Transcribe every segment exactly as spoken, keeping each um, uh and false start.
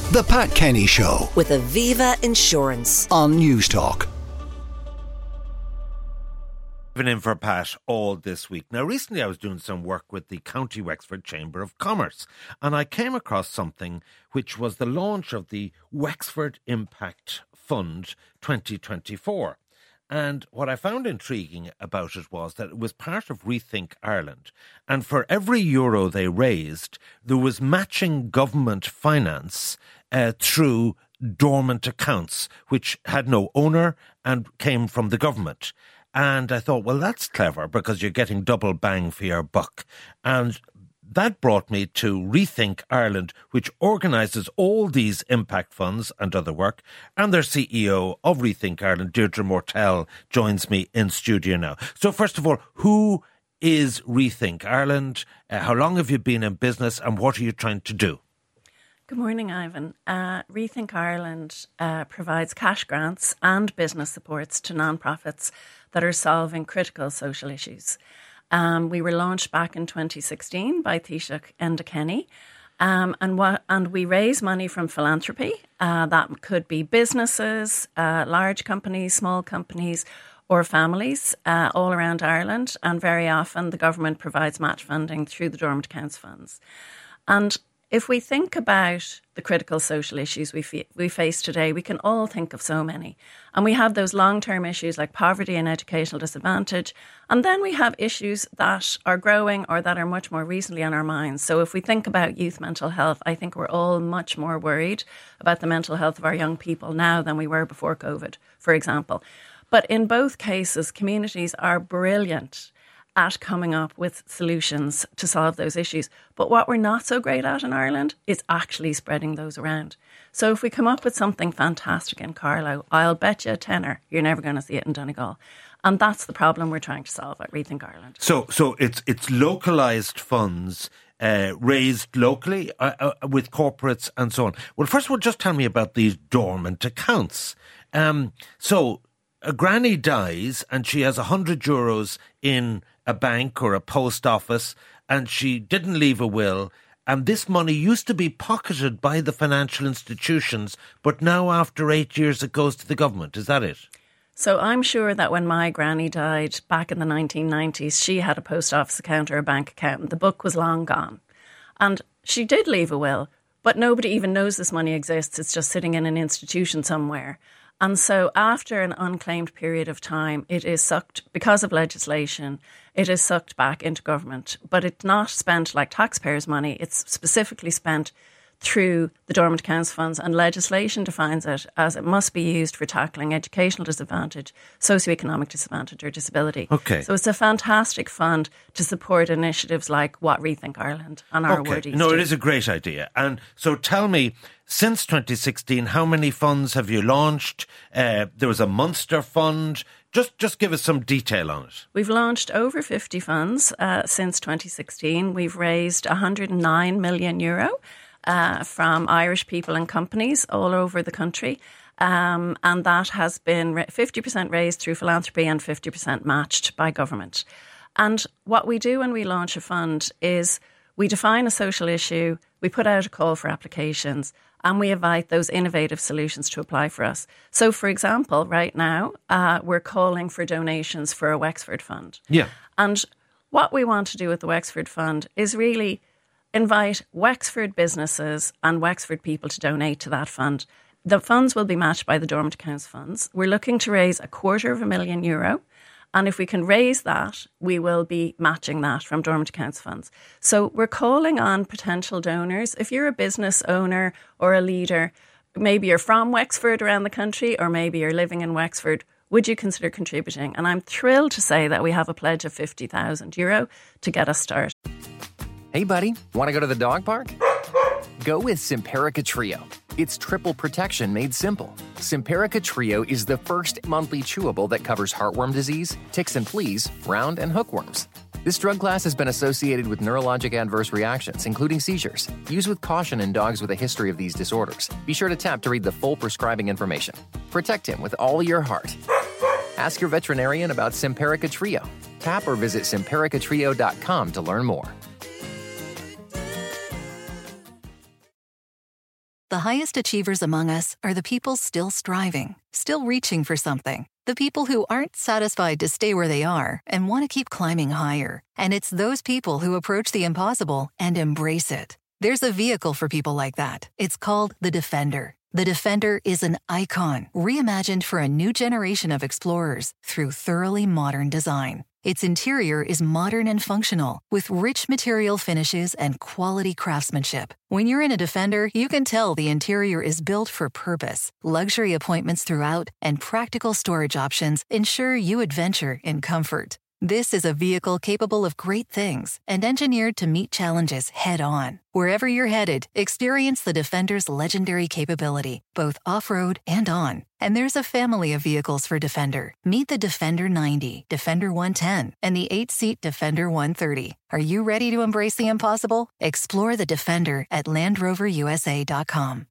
The Pat Kenny Show with Aviva Insurance on Newstalk. Been in for Pat all this week. Now, recently I was doing some work with the County Wexford Chamber of Commerce, and I came across something which was the launch of the Wexford Impact Fund twenty twenty-four. And what I found intriguing about it was that it was part of Rethink Ireland. And for every euro they raised, there was matching government finance uh, through dormant accounts, which had no owner and came from the government. And I thought, well, that's clever because you're getting double bang for your buck. And that brought me to Rethink Ireland, which organises all these impact funds and other work. And their C E O of Rethink Ireland, Deirdre Mortell, joins me in studio now. So first of all, who is Rethink Ireland? Uh, how long have you been in business and what are you trying to do? Good morning, Ivan. Uh, Rethink Ireland uh, provides cash grants and business supports to non-profits that are solving critical social issues. Um, we were launched back in twenty sixteen by Taoiseach Enda Kenny, um, and what and we raise money from philanthropy. Uh, that could be businesses, uh, large companies, small companies, or families uh, all around Ireland. And very often, the government provides match funding through the dormant accounts funds. And if we think about the critical social issues we f- we face today, we can all think of so many. And we have those long-term issues like poverty and educational disadvantage. And then we have issues that are growing or that are much more recently on our minds. So if we think about youth mental health, I think we're all much more worried about the mental health of our young people now than we were before COVID, for example. But in both cases, communities are brilliant at coming up with solutions to solve those issues. But what we're not so great at in Ireland is actually spreading those around. So if we come up with something fantastic in Carlow, I'll bet you a tenner you're never going to see it in Donegal. And that's the problem we're trying to solve at Rethink Ireland. So so it's it's localised funds uh, raised locally uh, uh, with corporates and so on. Well, first of all, just tell me about these dormant accounts. Um, so a granny dies and she has one hundred euros in a bank or a post office and she didn't leave a will, and this money used to be pocketed by the financial institutions, but now after eight years it goes to the government. Is that it? So I'm sure that when my granny died back in the nineteen nineties, she had a post office account or a bank account. The book was long gone. And she did leave a will, but nobody even knows this money exists. It's just sitting in an institution somewhere. And so after an unclaimed period of time, it is sucked, because of legislation, it is sucked back into government. But it's not spent like taxpayers' money. It's specifically spent through the dormant accounts funds, and legislation defines it as it must be used for tackling educational disadvantage, socioeconomic disadvantage or disability. Okay. So it's a fantastic fund to support initiatives like what Rethink Ireland and our okay. Wordies No, do. it is a great idea. And so tell me, since twenty sixteen, how many funds have you launched? Uh, there was a Munster fund. Just just give us some detail on it. We've launched over fifty funds uh, since twenty sixteen. We've raised one hundred nine million euro uh, from Irish people and companies all over the country. Um, and that has been fifty percent raised through philanthropy and fifty percent matched by government. And what we do when we launch a fund is we define a social issue, we put out a call for applications, and we invite those innovative solutions to apply for us. So, for example, right now, uh, we're calling for donations for a Wexford Fund. Yeah. And what we want to do with the Wexford Fund is really invite Wexford businesses and Wexford people to donate to that fund. The funds will be matched by the dormant accounts funds. We're looking to raise a quarter of a million euro. And if we can raise that, we will be matching that from dormant accounts funds. So we're calling on potential donors. If you're a business owner or a leader, maybe you're from Wexford around the country, or maybe you're living in Wexford, would you consider contributing? And I'm thrilled to say that we have a pledge of fifty thousand euro to get us started. Hey, buddy, want to go to the dog park? Go with Simparica Trio. It's triple protection made simple. Simparica Trio is the first monthly chewable that covers heartworm disease, ticks and fleas, round and hookworms. This drug class has been associated with neurologic adverse reactions, including seizures. Use with caution in dogs with a history of these disorders. Be sure to tap to read the full prescribing information. Protect him with all your heart. Ask your veterinarian about Simparica Trio. Tap or visit simparica trio dot com to learn more. The highest achievers among us are the people still striving, still reaching for something. The people who aren't satisfied to stay where they are and want to keep climbing higher. And it's those people who approach the impossible and embrace it. There's a vehicle for people like that. It's called the Defender. The Defender is an icon, reimagined for a new generation of explorers through thoroughly modern design. Its interior is modern and functional, with rich material finishes and quality craftsmanship. When you're in a Defender, you can tell the interior is built for purpose. Luxury appointments throughout and practical storage options ensure you adventure in comfort. This is a vehicle capable of great things and engineered to meet challenges head-on. Wherever you're headed, experience the Defender's legendary capability, both off-road and on. And there's a family of vehicles for Defender. Meet the Defender ninety, Defender one ten, and the eight-seat Defender one thirty. Are you ready to embrace the impossible? Explore the Defender at land rover u s a dot com.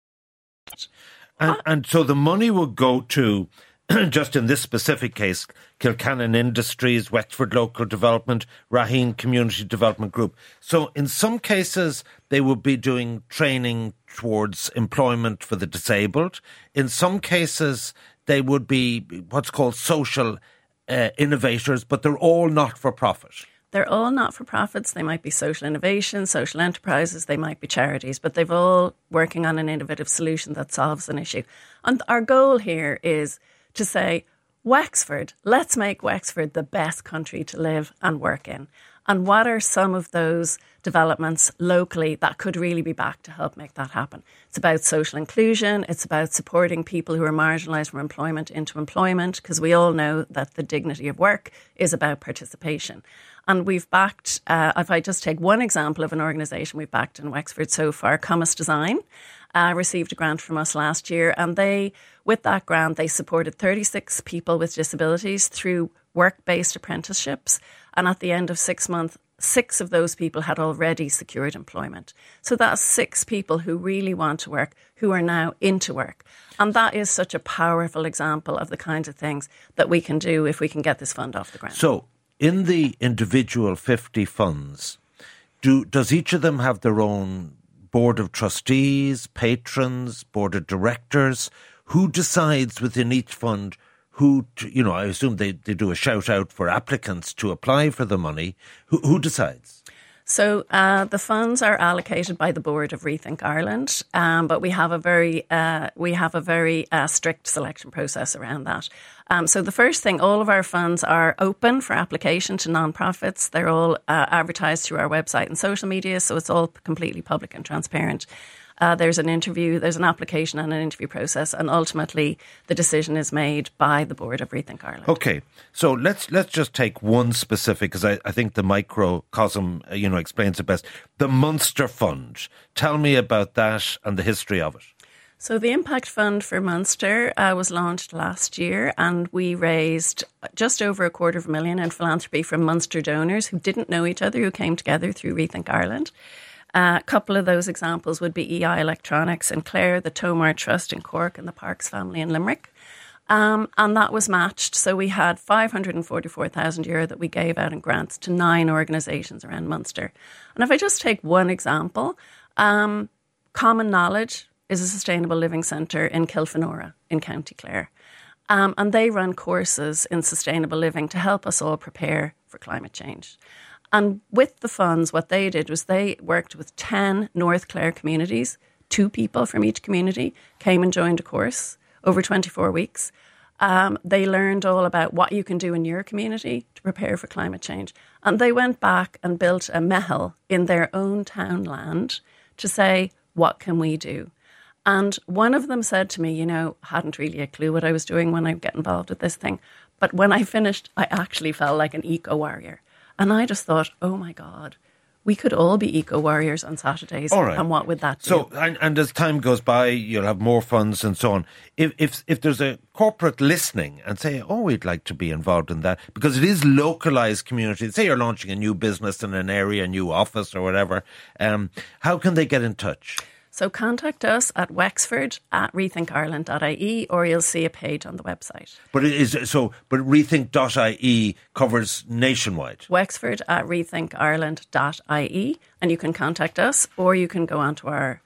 And, and so the money will go to, just in this specific case, Kilcannon Industries, Wexford Local Development, Raheen Community Development Group. So in some cases, they would be doing training towards employment for the disabled. In some cases, they would be what's called social uh, innovators, but they're all not-for-profit. They're all not-for-profits. They might be social innovation, social enterprises, they might be charities, but they've all working on an innovative solution that solves an issue. And our goal here is to say, Wexford, let's make Wexford the best country to live and work in. And what are some of those developments locally that could really be backed to help make that happen? It's about social inclusion. It's about supporting people who are marginalised from employment into employment, because we all know that the dignity of work is about participation. And we've backed, uh, if I just take one example of an organisation we've backed in Wexford so far, Commas Design, uh, received a grant from us last year. And they, with that grant, they supported thirty-six people with disabilities through work-based apprenticeships. And at the end of six months, six of those people had already secured employment. So that's six people who really want to work, who are now into work. And that is such a powerful example of the kinds of things that we can do if we can get this fund off the ground. So in the individual fifty funds, do does each of them have their own board of trustees, patrons, board of directors? Who decides within each fund who, to, you know, I assume they, they do a shout out for applicants to apply for the money. Who, who decides? So uh, the funds are allocated by the board of Rethink Ireland, um, but we have a very uh, we have a very uh, strict selection process around that. Um, so the first thing, all of our funds are open for application to non-profits. They're all uh, advertised through our website and social media, so it's all completely public and transparent. Uh, there's an interview, there's an application and an interview process, and ultimately the decision is made by the board of Rethink Ireland. Okay, so let's let's just take one specific, because I, I think the microcosm, you know, explains it best. The Munster Fund. Tell me about that and the history of it. So the Impact Fund for Munster uh, was launched last year, and we raised just over a quarter of a million in philanthropy from Munster donors who didn't know each other, who came together through Rethink Ireland. Uh, a couple of those examples would be E I Electronics in Clare, the Tomar Trust in Cork, and the Parks family in Limerick. Um, and that was matched. So we had five hundred forty-four thousand euro that we gave out in grants to nine organisations around Munster. And if I just take one example, um, Common Knowledge is a sustainable living centre in Kilfenora in County Clare. Um, and they run courses in sustainable living to help us all prepare for climate change. And with the funds, what they did was they worked with ten North Clare communities. Two people from each community came and joined a course over twenty-four weeks. Um, they learned all about what you can do in your community to prepare for climate change. And they went back and built a mehel in their own townland to say, what can we do? And one of them said to me, you know, hadn't really a clue what I was doing when I get involved with this thing. But when I finished, I actually felt like an eco-warrior. And I just thought, oh my God, we could all be eco-warriors on Saturdays. All right. And what would that do? So, and, and as time goes by, you'll have more funds and so on. If, if if there's a corporate listening and say, oh, we'd like to be involved in that, because it is localised community. Say you're launching a new business in an area, a new office or whatever, um, how can they get in touch? So contact us at wexford at rethink ireland dot I E, or you'll see a page on the website. But it is so. But rethink dot I E covers nationwide. Wexford at rethink ireland dot I E, and you can contact us, or you can go onto our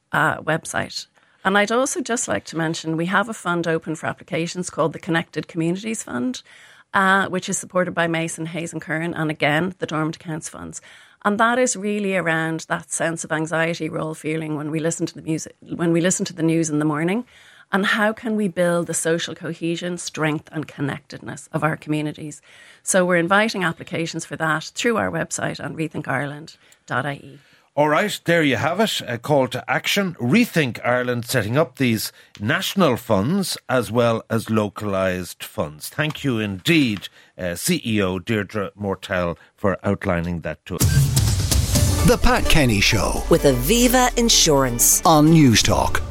uh, website. And I'd also just like to mention we have a fund open for applications called the Connected Communities Fund, uh, which is supported by Mason, Hayes and Curran, and again, the Dormant Accounts Funds. And that is really around that sense of anxiety we're all feeling when we listen to the music, when we listen to the news in the morning. And how can we build the social cohesion, strength and connectedness of our communities? So we're inviting applications for that through our website on rethink ireland dot I E. All right, there you have it, a call to action. Rethink Ireland setting up these national funds as well as localised funds. Thank you indeed, uh, C E O Deirdre Mortell, for outlining that to us. The Pat Kenny Show with Aviva Insurance on News Talk.